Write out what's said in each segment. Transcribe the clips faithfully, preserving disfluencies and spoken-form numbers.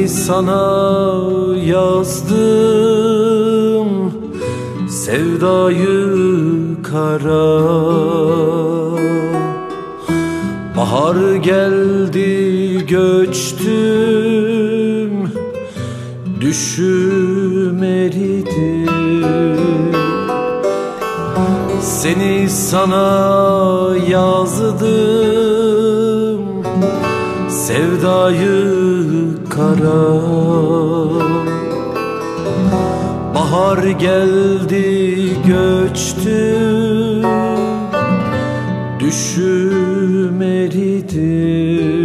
Seni sana yazdım, sevdayı kara. Bahar geldi göçtüm, düşüm eridi. Seni sana yazdım, sevdayı kara. Bahar geldi göçtüm, düşüm eridi.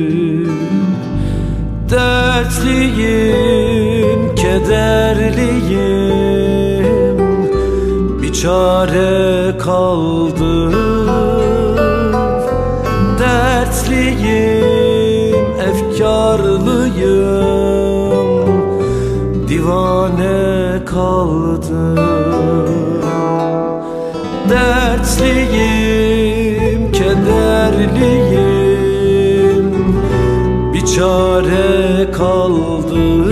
Dertliyim, kederliyim, bir çare kaldı. Dertliyim, efkarlıyım, divane kaldım. Dertliyim, kederliyim, bir çare kaldım.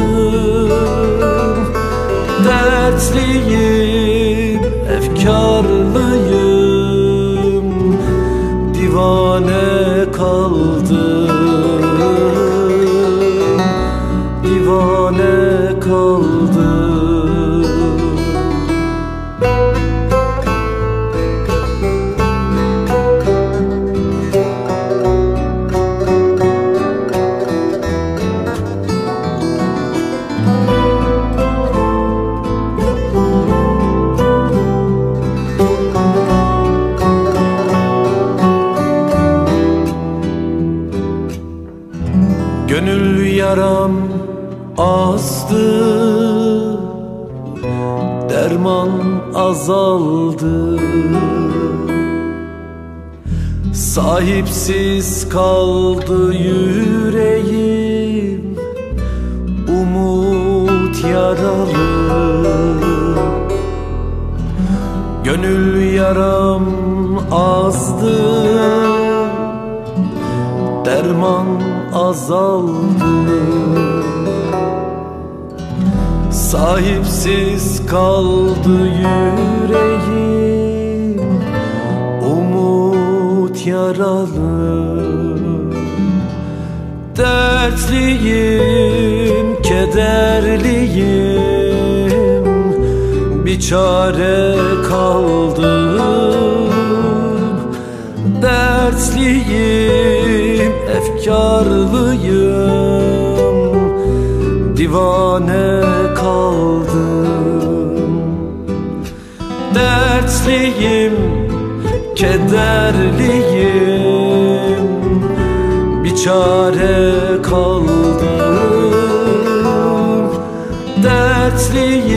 Dertliyim, efkarlıyım, divane kaldım. Divane kaldım. Gönül yaram azdı, derman azaldı. Sahipsiz kaldı yüreğim, umut yaralı. Gönül yaram azdı, derman azaldı. Sahipsiz kaldı yüreğim, umut yaralı. Dertliyim, kederliyim, bir çare kaldım. Dertliyim, efkarlıyım, divane kaldım. Dertliyim, kederliyim, bir çare kaldım. Dertliyim,